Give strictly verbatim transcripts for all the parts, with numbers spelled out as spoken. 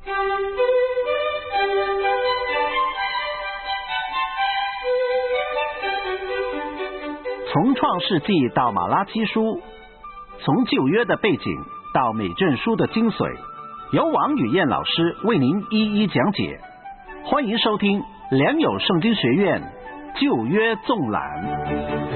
从创世纪到马拉基书，从旧约的背景到美证书的精髓，由王宇燕老师为您一一讲解。欢迎收听良友圣经学院旧约纵览。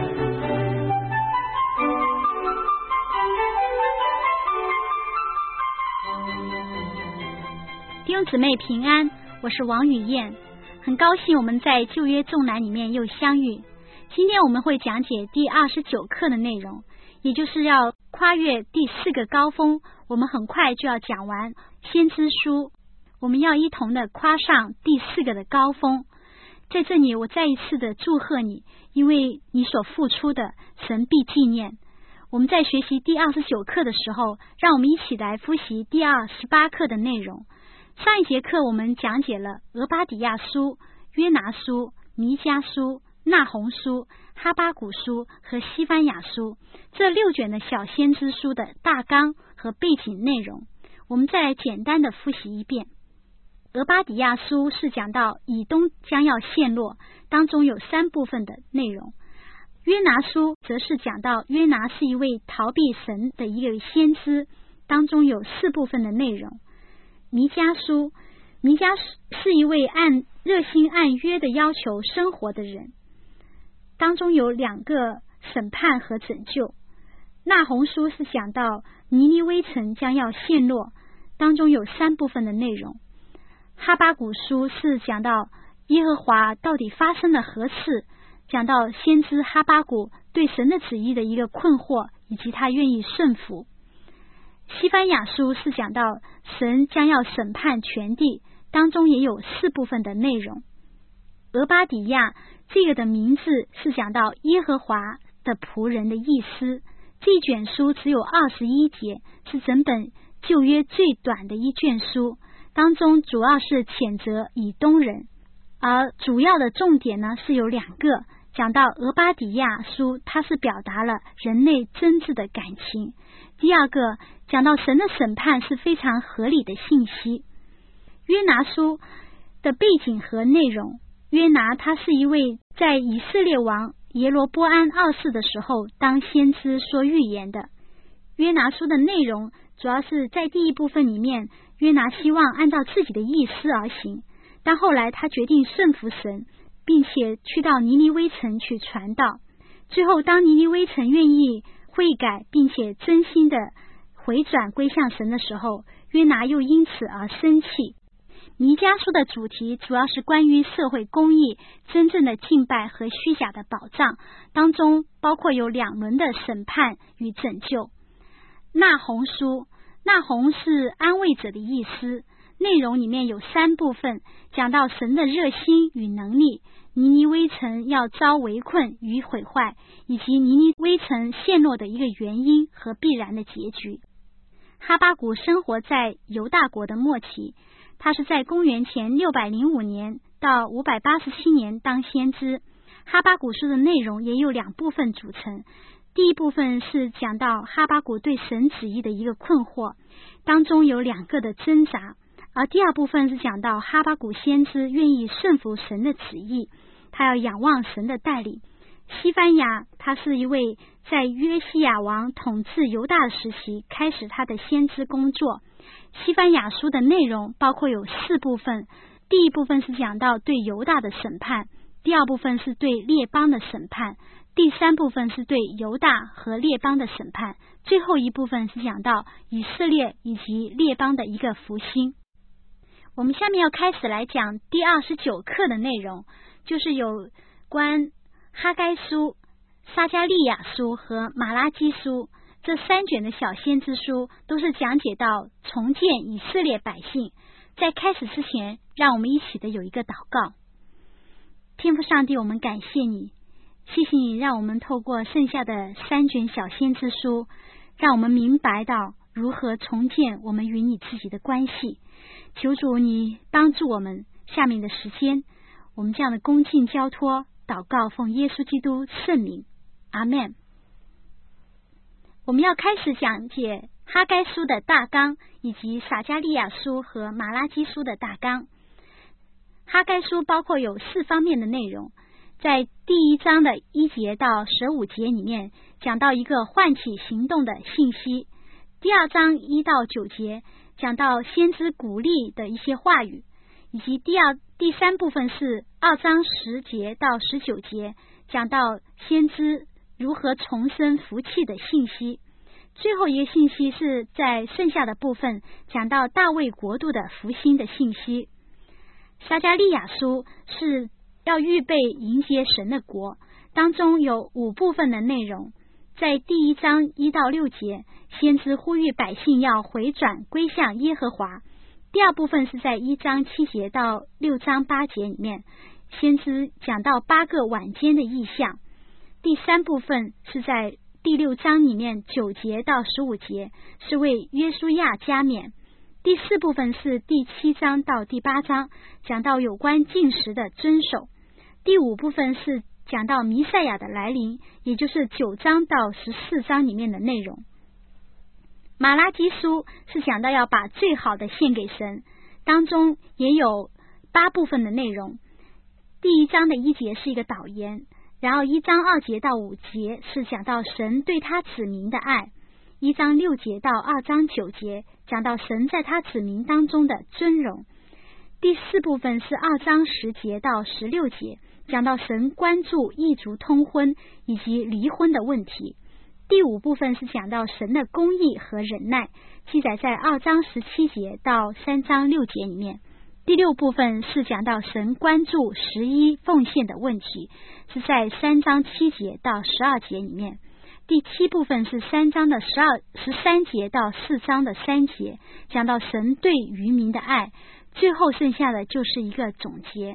弟兄姊妹平安，我是王宇燕，很高兴我们在旧约纵览里面又相遇。今天我们会讲解第二十九课的内容，也就是要跨越第四个高峰，我们很快就要讲完先知书，我们要一同的跨上第四个的高峰。在这里我再一次的祝贺你，因为你所付出的神必纪念。我们在学习第二十九课的时候，让我们一起来复习第二十八课的内容。上一节课我们讲解了俄巴底亚书、约拿书、弥迦书、那鸿书、哈巴谷书和西番雅书这六卷的小先知书的大纲和背景内容，我们再简单的复习一遍。俄巴底亚书是讲到以东将要陷落，当中有三部分的内容。约拿书则是讲到约拿是一位逃避神的一个先知，当中有四部分的内容。弥迦书，弥迦是一位按热心按约的要求生活的人，当中有两个审判和拯救。那鸿书是讲到尼尼微城将要陷落，当中有三部分的内容。哈巴谷书是讲到耶和华到底发生了何事，讲到先知哈巴谷对神的旨意的一个困惑，以及他愿意顺服。西番雅书是讲到神将要审判全地，当中也有四部分的内容。俄巴底亚这个的名字是讲到耶和华的仆人的意思。这一卷书只有二十一节，是整本旧约最短的一卷书，当中主要是谴责以东人，而主要的重点呢是有两个。讲到俄巴底亚书，它是表达了人类真挚的感情。第二个，讲到神的审判是非常合理的信息。约拿书的背景和内容，约拿他是一位在以色列王耶罗波安二世的时候当先知说预言的。约拿书的内容主要是在第一部分里面，约拿希望按照自己的意思而行，但后来他决定顺服神，并且去到尼尼微城去传道。最后当尼尼微城愿意悔改并且真心的回转归向神的时候，约拿又因此而生气。弥迦书的主题主要是关于社会公义、真正的敬拜和虚假的保障，当中包括有两轮的审判与拯救。那鸿书，那鸿是安慰者的意思，内容里面有三部分，讲到神的热心与能力，尼尼微城要遭围困与毁坏，以及尼尼微城陷落的一个原因和必然的结局。哈巴谷生活在犹大国的末期，他是在公元前六百零五年到五百八十七年当先知。哈巴谷书的内容也有两部分组成，第一部分是讲到哈巴谷对神旨意的一个困惑，当中有两个的挣扎，而第二部分是讲到哈巴谷先知愿意顺服神的旨意，他要仰望神的带领。西番雅他是一位在约西亚王统治犹大的时期开始他的先知工作。西番雅书的内容包括有四部分，第一部分是讲到对犹大的审判，第二部分是对列邦的审判，第三部分是对犹大和列邦的审判，最后一部分是讲到以色列以及列邦的一个复兴。我们下面要开始来讲第二十九课的内容，就是有关哈该书、撒迦利亚书和马拉基书这三卷的小先知书，都是讲解到重建以色列百姓。在开始之前，让我们一起的有一个祷告。天父上帝，我们感谢你，谢谢你让我们透过剩下的三卷小先知书，让我们明白到如何重建我们与你自己的关系。求主你帮助我们，下面的时间我们这样的恭敬交托祷告，奉耶稣基督圣名，阿们。我们要开始讲解哈该书的大纲，以及撒迦利亚书和马拉基书的大纲。哈该书包括有四方面的内容，在第一章的一节到十五节里面讲到一个唤起行动的信息，第二章一到九节讲到先知鼓励的一些话语，以及第二第三部分是二章十节到十九节讲到先知如何重生福气的信息，最后一个信息是在剩下的部分讲到大卫国度的复兴的信息。撒迦利亚书是要预备迎接神的国，当中有五部分的内容。在第一章一到六节，先知呼吁百姓要回转归向耶和华。第二部分是在一章七节到六章八节里面，先知讲到八个晚间的异象。第三部分是在第六章里面九节到十五节，是为约书亚加冕。第四部分是第七章到第八章，讲到有关禁食的遵守。第五部分是讲到弥赛亚的来临，也就是九章到十四章里面的内容。马拉基书是讲到要把最好的献给神，当中也有八部分的内容。第一章的一节是一个导言，然后一章二节到五节是讲到神对他子民的爱，一章六节到二章九节讲到神在他子民当中的尊荣。第四部分是二章十节到十六节，讲到神关注异族通婚以及离婚的问题。第五部分是讲到神的公义和忍耐，记载在二章十七节到三章六节里面。第六部分是讲到神关注十一奉献的问题，是在三章七节到十二节里面。第七部分是三章的十二十三节到四章的三节，讲到神对渔民的爱，最后剩下的就是一个总结。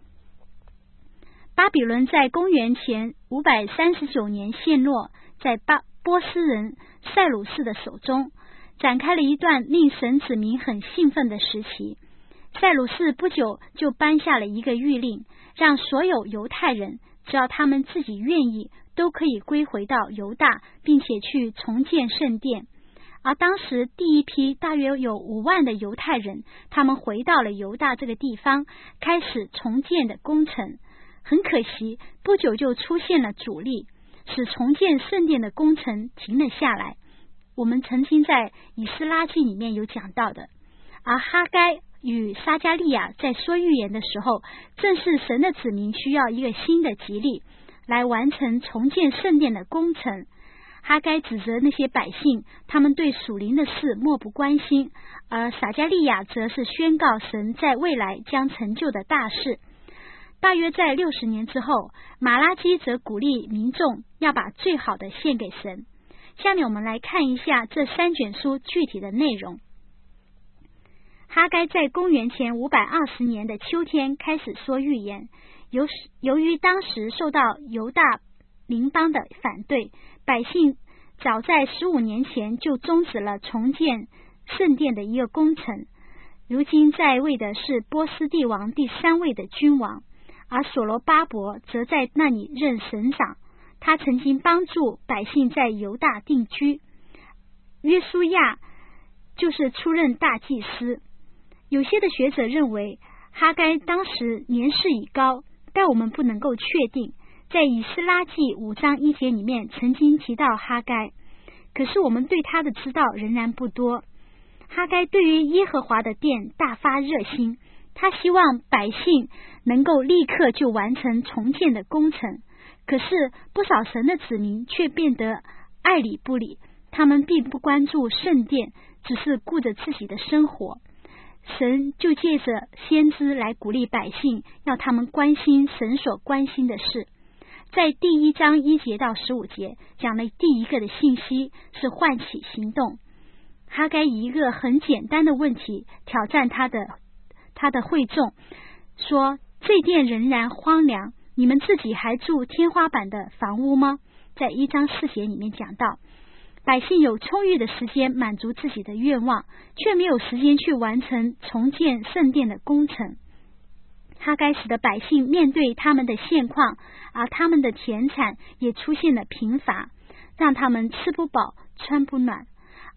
巴比伦在公元前五百三十九年陷落在巴波斯人塞鲁士的手中，展开了一段令神子民很兴奋的时期。塞鲁士不久就颁下了一个谕令，让所有犹太人只要他们自己愿意，都可以归回到犹大，并且去重建圣殿。而当时第一批大约有五万的犹太人，他们回到了犹大这个地方，开始重建的工程。很可惜，不久就出现了阻力，使重建圣殿的工程停了下来。我们曾经在以斯拉记里面有讲到的。而哈该与撒迦利亚在说预言的时候，正是神的子民需要一个新的激励，来完成重建圣殿的工程。哈该指责那些百姓，他们对属灵的事漠不关心，而撒迦利亚则是宣告神在未来将成就的大事。大约在六十年之后，马拉基则鼓励民众要把最好的献给神。下面我们来看一下这三卷书具体的内容。哈该在公元前五百二十年的秋天开始说预言，由由于当时受到犹大邻邦的反对，百姓早在十五年前就终止了重建圣殿的一个工程。如今在位的是波斯帝王第三位的君王，而所罗巴伯则在那里任省长，他曾经帮助百姓在犹大定居。约书亚就是出任大祭司。有些的学者认为哈该当时年事已高，但我们不能够确定。在以斯拉记五章一节里面曾经提到哈该，可是我们对他的知道仍然不多。哈该对于耶和华的殿大发热心，他希望百姓能够立刻就完成重建的工程。可是不少神的子民却变得爱理不理，他们并不关注圣殿，只是顾着自己的生活。神就借着先知来鼓励百姓，要他们关心神所关心的事。在第一章一节到十五节讲了第一个的信息是唤起行动。哈该以一个很简单的问题挑战他的他的会众，说这殿仍然荒凉，你们自己还住天花板的房屋吗？在一章四节里面讲到，百姓有充裕的时间满足自己的愿望，却没有时间去完成重建圣殿的工程。哈该使得百姓面对他们的现况，而他们的田产也出现了贫乏，让他们吃不饱穿不暖。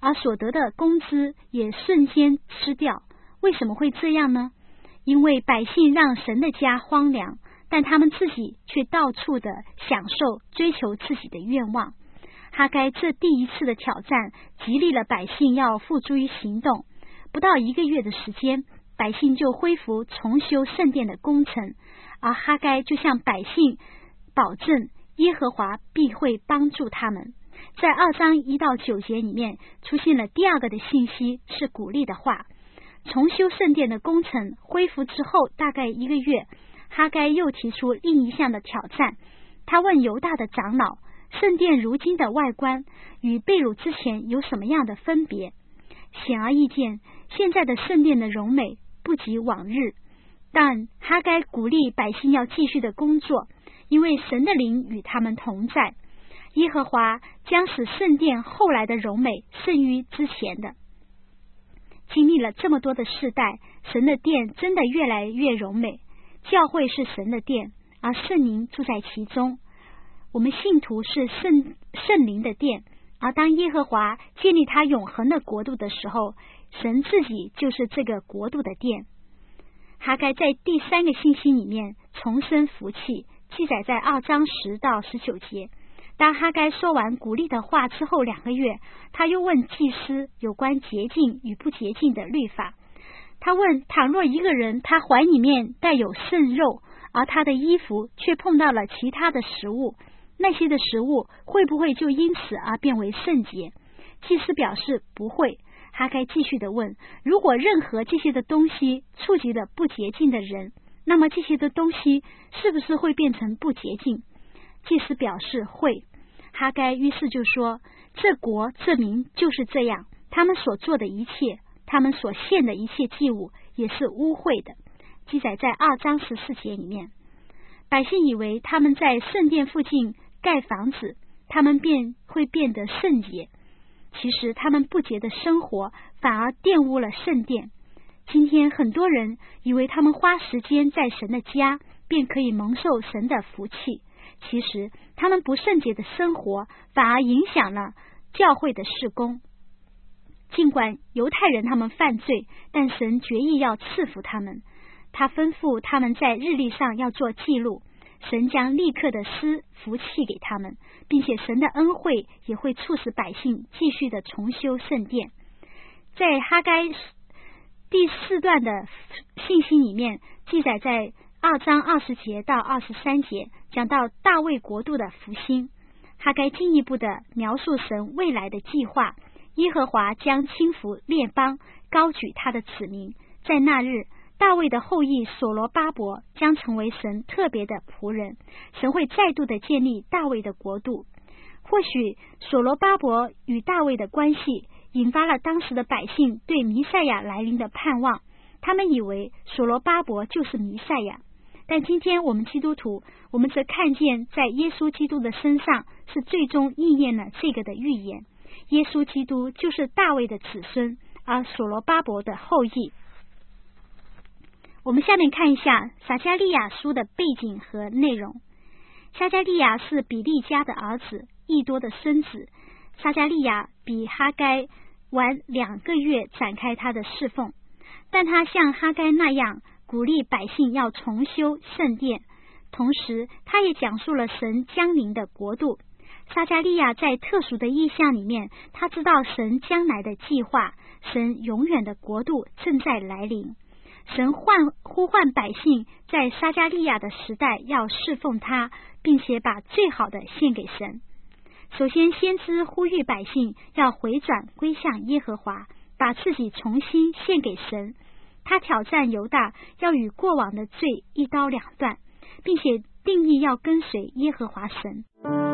而所得的工资也瞬间吃掉。为什么会这样呢？因为百姓让神的家荒凉，但他们自己却到处的享受，追求自己的愿望。哈该这第一次的挑战激励了百姓要付诸于行动，不到一个月的时间，百姓就恢复重修圣殿的工程，而哈该就向百姓保证耶和华必会帮助他们。在二章一到九节里面出现了第二个的信息，是鼓励的话。重修圣殿的工程恢复之后大概一个月，哈该又提出另一项的挑战。他问犹大的长老，圣殿如今的外观与被掳之前有什么样的分别？显而易见，现在的圣殿的荣美不及往日，但哈该鼓励百姓要继续的工作，因为神的灵与他们同在。耶和华将使圣殿后来的荣美胜于之前的。经历了这么多的世代，神的殿真的越来越荣美。教会是神的殿，而圣灵住在其中。我们信徒是圣圣灵的殿，而当耶和华建立他永恒的国度的时候，神自己就是这个国度的殿。哈该在第三个信息里面重申福气，记载在二章十到十九节。当哈该说完鼓励的话之后两个月，他又问祭司有关洁净与不洁净的律法。他问，倘若一个人他怀里面带有圣肉，而他的衣服却碰到了其他的食物，那些的食物会不会就因此而变为圣洁？祭司表示不会。哈该继续的问，如果任何这些的东西触及了不洁净的人，那么这些的东西是不是会变成不洁净？祭司表示会。哈该于是就说，这国这民就是这样，他们所做的一切，他们所献的一切祭物也是污秽的。记载在二章十四节里面。百姓以为他们在圣殿附近盖房子，他们便会变得圣洁。其实他们不洁的生活反而玷污了圣殿。今天很多人以为他们花时间在神的家便可以蒙受神的福气，其实他们不圣洁的生活反而影响了教会的事工。尽管犹太人他们犯罪，但神决意要赐福他们。他吩咐他们在日历上要做记录，神将立刻的施福气给他们，并且神的恩惠也会促使百姓继续的重修圣殿。在哈该第四段的信息里面记载在二章二十节到二十三节，讲到大卫国度的复兴。哈该进一步的描述神未来的计划，耶和华将轻抚列邦，高举他的子民。在那日，大卫的后裔所罗巴伯将成为神特别的仆人，神会再度的建立大卫的国度。或许所罗巴伯与大卫的关系引发了当时的百姓对弥赛亚来临的盼望，他们以为所罗巴伯就是弥赛亚。但今天我们基督徒，我们则看见在耶稣基督的身上是最终应验了这个的预言。耶稣基督就是大卫的子孙，而所罗巴伯的后裔。我们下面看一下撒迦利亚书的背景和内容。撒迦利亚是比利家的儿子，益多的孙子。撒迦利亚比哈该晚两个月展开他的侍奉，但他像哈该那样鼓励百姓要重修圣殿，同时他也讲述了神将临的国度。撒迦利亚在特殊的意象里面，他知道神将来的计划，神永远的国度正在来临。神唤呼唤百姓在撒迦利亚的时代要侍奉他，并且把最好的献给神。首先，先知呼吁百姓要回转归向耶和华，把自己重新献给神。他挑战犹大要与过往的罪一刀两断，并且定义要跟随耶和华神。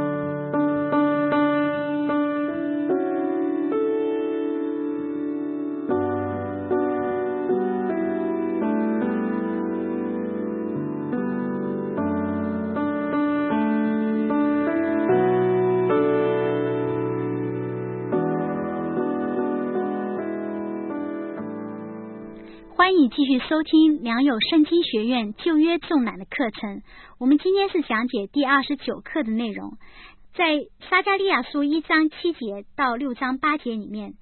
欢迎继续收听良友圣经学院旧约纵览的课程。我们今天是讲解第二十九课的内容。在撒迦利亚书一章七节到六章八节里面，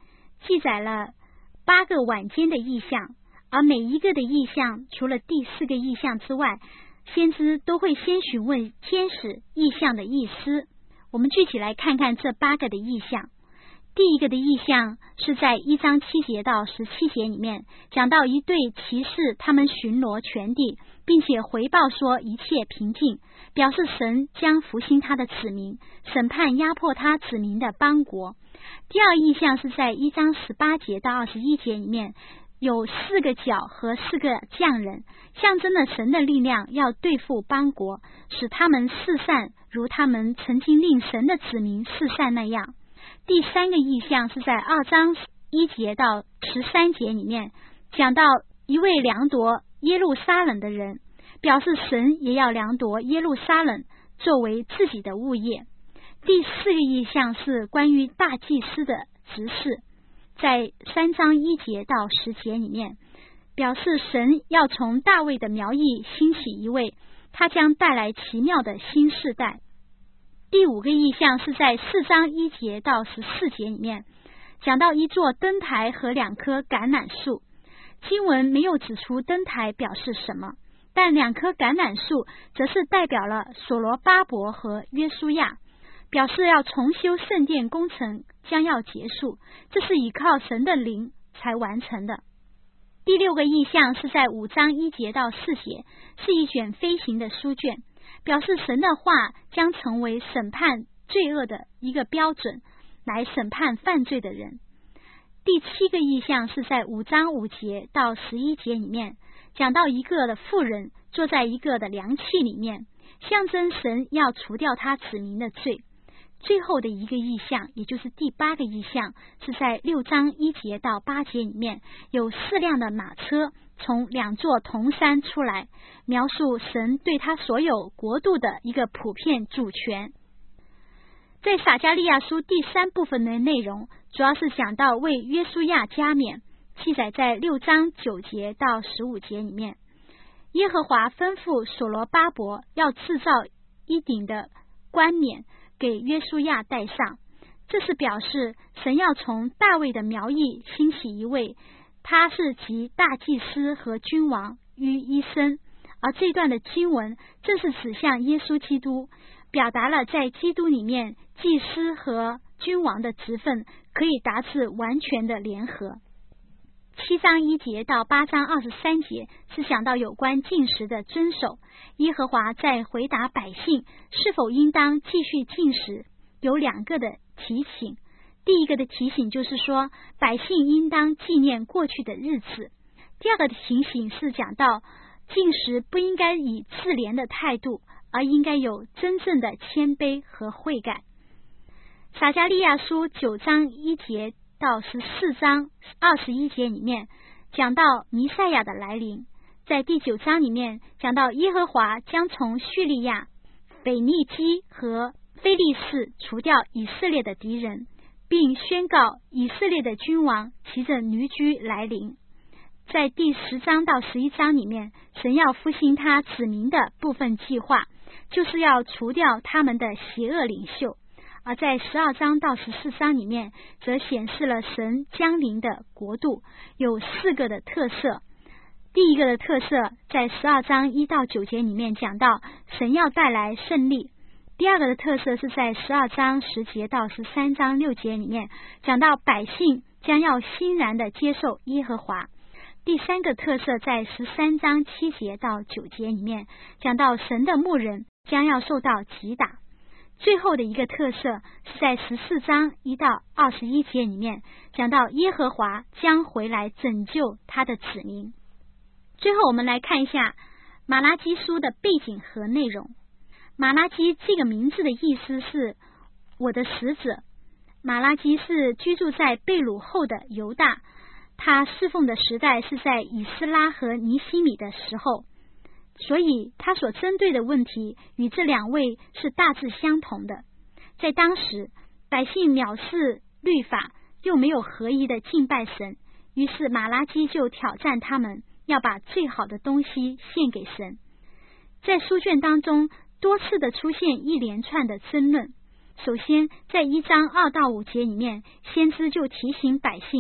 记载了八个晚间的异象，而每一个的异象除了第四个异象之外，先知都会先询问天使异象的意思。我们具体来看看这八个的异象。第一个的意象是在一章七节到十七节里面，讲到一对骑士，他们巡逻全地，并且回报说一切平静，表示神将复兴他的子民，审判压迫他子民的邦国。第二意象是在一章十八节到二十一节里面，有四个角和四个匠人，象征了神的力量要对付邦国，使他们四散，如他们曾经令神的子民四散那样。第三个意象是在二章一节到十三节里面，讲到一位量夺耶路撒冷的人，表示神也要量夺耶路撒冷作为自己的物业。第四个意象是关于大祭司的职事，在三章一节到十节里面，表示神要从大卫的苗裔兴起一位，他将带来奇妙的新世代。第五个意象是在四章一节到十四节里面，讲到一座灯台和两棵橄榄树。经文没有指出灯台表示什么，但两棵橄榄树则是代表了所罗巴伯和约书亚，表示要重修圣殿工程将要结束，这是依靠神的灵才完成的。第六个意象是在五章一节到四节，是一卷飞行的书卷，表示神的话将成为审判罪恶的一个标准，来审判犯罪的人。第七个意象是在五章五节到十一节里面，讲到一个的妇人坐在一个的凉气里面，象征神要除掉他子民的罪。最后的一个意象，也就是第八个意象，是在六章一节到八节里面，有四辆的马车从两座铜山出来，描述神对他所有国度的一个普遍主权。在撒迦利亚书第三部分的内容，主要是讲到为约书亚加冕，记载在六章九节到十五节里面。耶和华吩咐所罗巴伯要制造一顶的冠冕给约书亚戴上，这是表示神要从大卫的苗裔兴起一位，他是集大祭司和君王于一身。而这段的经文正是指向耶稣基督，表达了在基督里面祭司和君王的职分可以达至完全的联合。七章一节到八章二十三节是讲到有关禁食的遵守，耶和华在回答百姓是否应当继续禁食，有两个的提醒。第一个的提醒就是说，百姓应当纪念过去的日子。第二个的提醒是讲到禁食不应该以自怜的态度，而应该有真正的谦卑和悔改。撒迦利亚书九章一节到十四章二十一节里面讲到弥赛亚的来临，在第九章里面讲到耶和华将从叙利亚、腓尼基和非利士除掉以色列的敌人，并宣告以色列的君王骑着驴驹来临。在第十章到十一章里面，神要复兴他子民的部分计划，就是要除掉他们的邪恶领袖。而在十二章到十四章里面，则显示了神将临的国度，有四个的特色。第一个的特色在十二章一到九节里面讲到神要带来胜利。第二个的特色是在十二章十节到十三章六节里面讲到百姓将要欣然的接受耶和华。第三个特色在十三章七节到九节里面讲到神的牧人将要受到击打。最后的一个特色是在十四章一到二十一节里面讲到耶和华将回来拯救他的子民。最后我们来看一下马拉基书的背景和内容。马拉基这个名字的意思是我的使者。马拉基是居住在被掳后的犹大，他侍奉的时代是在以斯拉和尼希米的时候，所以他所针对的问题与这两位是大致相同的。在当时，百姓藐视律法，又没有合一的敬拜神，于是马拉基就挑战他们，要把最好的东西献给神。在书卷当中多次的出现一连串的争论。首先在一章二到五节里面，先知就提醒百姓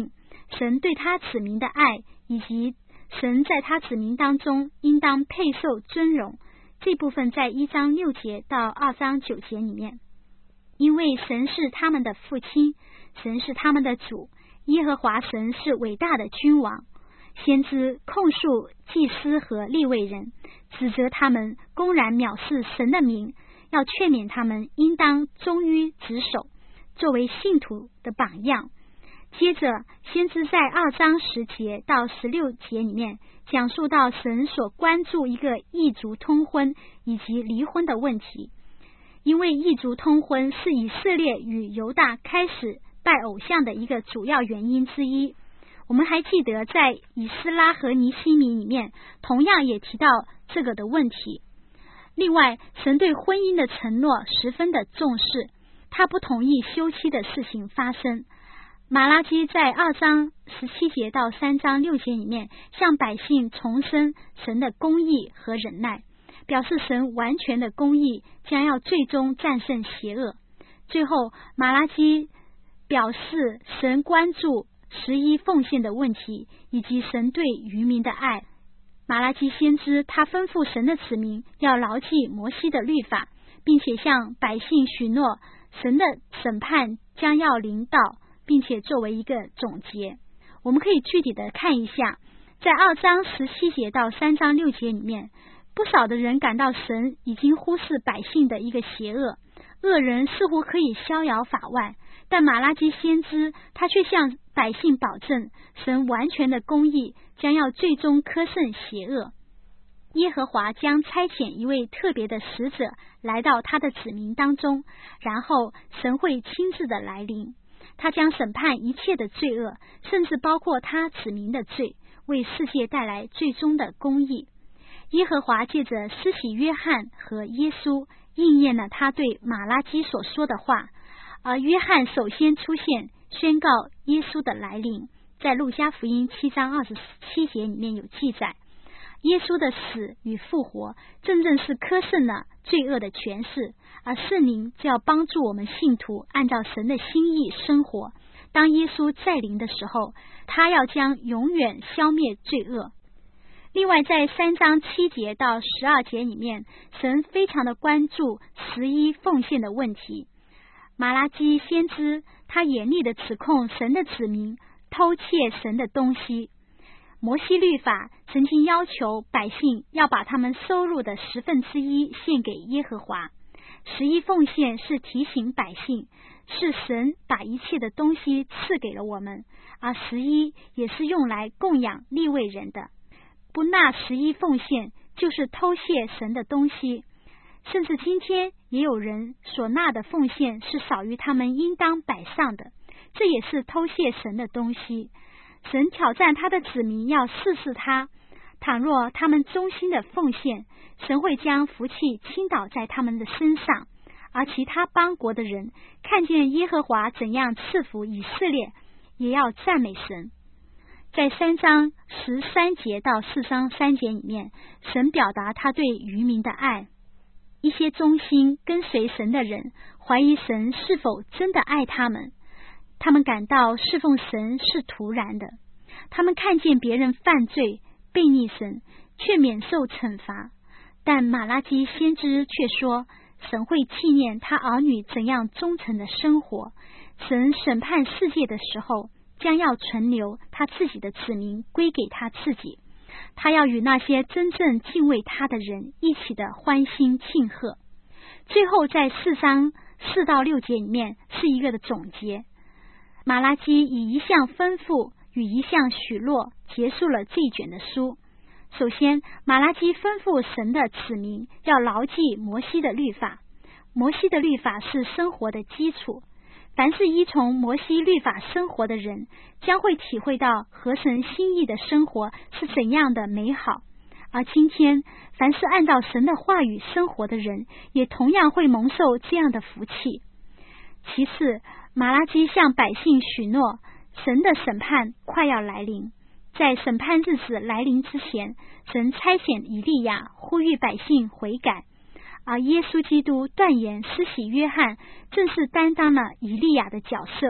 神对他子民的爱，以及神在他子民当中应当配受尊荣，这部分在一章六节到二章九节里面。因为神是他们的父亲，神是他们的主，耶和华神是伟大的君王。先知控诉祭司和利未人，指责他们公然藐视神的名，要劝勉他们应当忠于职守，作为信徒的榜样。接着先知在二章十节到十六节里面讲述到神所关注一个异族通婚以及离婚的问题。因为异族通婚是以色列与犹大开始拜偶像的一个主要原因之一。我们还记得在以斯拉和尼希米里面同样也提到这个的问题。另外，神对婚姻的承诺十分的重视，他不同意休妻的事情发生。马拉基在二章十七节到三章六节里面向百姓重申神的公义和忍耐，表示神完全的公义将要最终战胜邪恶。最后，马拉基表示神关注十一奉献的问题，以及神对渔民的爱。马拉基先知他吩咐神的子民要牢记摩西的律法，并且向百姓许诺神的审判将要临到，并且作为一个总结。我们可以具体的看一下，在二章十七节到三章六节里面，不少的人感到神已经忽视百姓的一个邪恶，恶人似乎可以逍遥法外，但马拉基先知他却向百姓保证，神完全的公义将要最终苛胜邪恶。耶和华将差遣一位特别的使者来到他的子民当中，然后神会亲自的来临，他将审判一切的罪恶，甚至包括他子民的罪，为世界带来最终的公义。耶和华借着施洗约翰和耶稣应验了他对马拉基所说的话，而约翰首先出现宣告耶稣的来临，在路加福音七章二十七节里面有记载，耶稣的死与复活真正是苛胜了罪恶的权势，而圣灵就要帮助我们信徒按照神的心意生活。当耶稣再临的时候，他要将永远消灭罪恶。另外，在三章七节到十二节里面，神非常的关注十一奉献的问题。马拉基先知他严厉的指控神的子民偷窃神的东西。摩西律法曾经要求百姓要把他们收入的十分之一献给耶和华。十一奉献是提醒百姓，是神把一切的东西赐给了我们，而十一也是用来供养利未人的。不纳十一奉献就是偷窃神的东西，甚至今天也有人所纳的奉献是少于他们应当摆上的，这也是偷窃神的东西。神挑战他的子民要试试他，倘若他们忠心的奉献，神会将福气倾倒在他们的身上，而其他邦国的人看见耶和华怎样赐福以色列，也要赞美神。在三章十三节到四章三节里面，神表达他对渔民的爱。一些忠心跟随神的人怀疑神是否真的爱他们，他们感到侍奉神是徒然的，他们看见别人犯罪悖逆神却免受惩罚。但马拉基先知却说，神会纪念他儿女怎样忠诚的生活，神审判世界的时候将要存留他自己的子民归给他自己，他要与那些真正敬畏他的人一起的欢欣庆贺。最后在四章四到六节里面是一个的总结，马拉基以一项吩咐与一项许诺结束了这一卷的书。首先，马拉基吩咐神的子民要牢记摩西的律法，摩西的律法是生活的基础，凡是依从摩西律法生活的人，将会体会到合神心意的生活是怎样的美好。而今天，凡是按照神的话语生活的人，也同样会蒙受这样的福气。其次，马拉基向百姓许诺，神的审判快要来临。在审判日子来临之前，神差遣以利亚呼吁百姓悔改，而耶稣基督断言施洗约翰正是担当了以利亚的角色，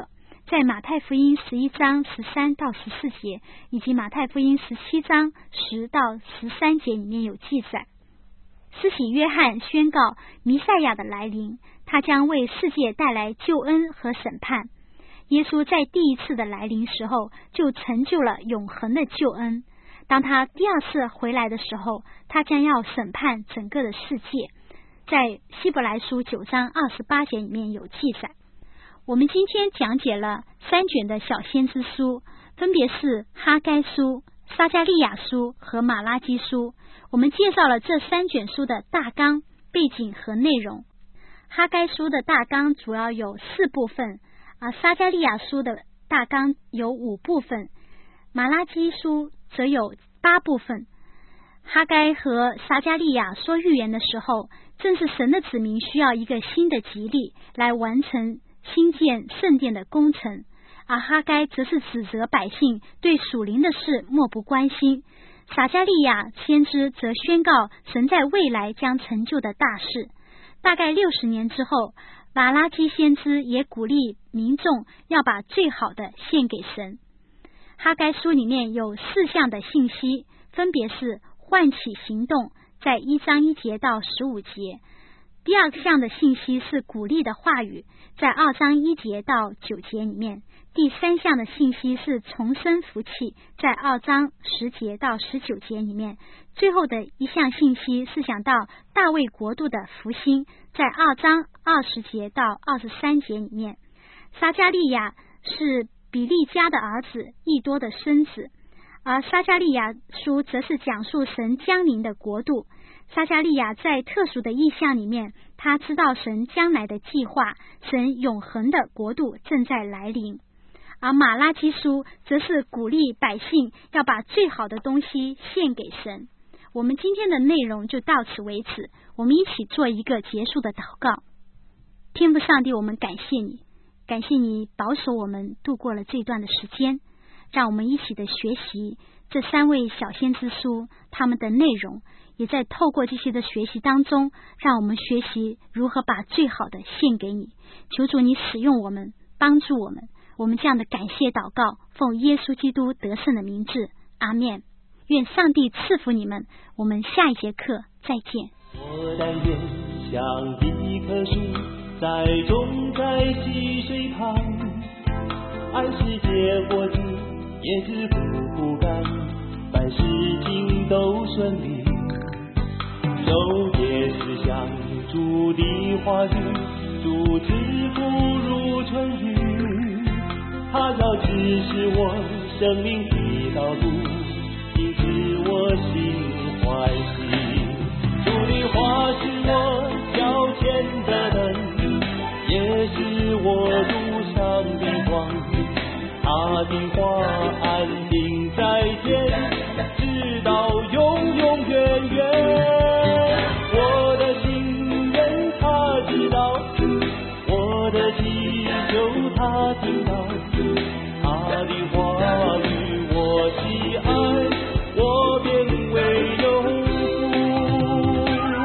在马太福音十一章十三到十四节，以及马太福音十七章十到十三节里面有记载。施洗约翰宣告弥赛亚的来临，他将为世界带来救恩和审判。耶稣在第一次的来临时候就成就了永恒的救恩，当他第二次回来的时候，他将要审判整个的世界。在希伯来书九章二十八节里面有记载。我们今天讲解了三卷的小先知书，分别是哈该书、撒迦利亚书和马拉基书。我们介绍了这三卷书的大纲、背景和内容。哈该书的大纲主要有四部分，而撒迦利亚书的大纲有五部分，马拉基书则有八部分。哈该和撒迦利亚说预言的时候，正是神的子民需要一个新的吉利来完成兴建圣殿的工程，而哈该则是指责百姓对属灵的事漠不关心。撒迦利亚先知则宣告神在未来将成就的大事。大概六十年之后，马拉基先知也鼓励民众要把最好的献给神。哈该书里面有四项的信息，分别是唤起行动，在一章一节到十五节；第二项的信息是鼓励的话语，在二章一节到九节里面；第三项的信息是重生福气，在二章十节到十九节里面；最后的一项信息是讲到大卫国度的复兴，在二章二十节到二十三节里面。撒迦利亚是比利家的儿子益多的孙子，而撒迦利亚书则是讲述神将临的国度。撒迦利亚在特殊的意象里面，他知道神将来的计划，神永恒的国度正在来临。而马拉基书则是鼓励百姓要把最好的东西献给神。我们今天的内容就到此为止，我们一起做一个结束的祷告。天父上帝，我们感谢你，感谢你保守我们度过了这段的时间，让我们一起的学习这三位小先知书他们的内容，也在透过这些的学习当中，让我们学习如何把最好的献给你。求主你使用我们，帮助我们。我们这样的感谢祷告，奉耶稣基督得胜的名字，阿们。愿上帝赐福你们，我们下一节课再见。 我但愿像一棵树栽种在溪水旁，按时结果子，叶子不枯干，凡事情都顺利。昼夜思想主的话语，主赐福如春雨，他要指示我生命的道路，因此我心欢喜。主的话是我脚前的灯，也是我路上的光，他的话安定在天，直到永永远远。我的心愿他知道，我的祈求他听到，他的话语我喜爱，我便为有福。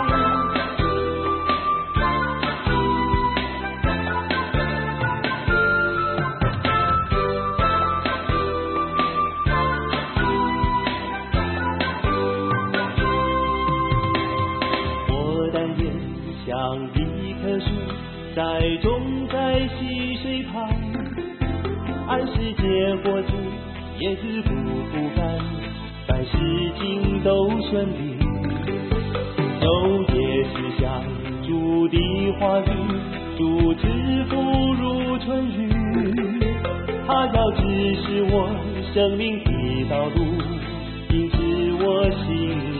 我但愿像一棵树栽种在溪水旁，按时结果子，叶子不枯干，凡事情都顺利。昼夜思想主的话语，主赐福如春雨，他要指示我生命的道路，因此我心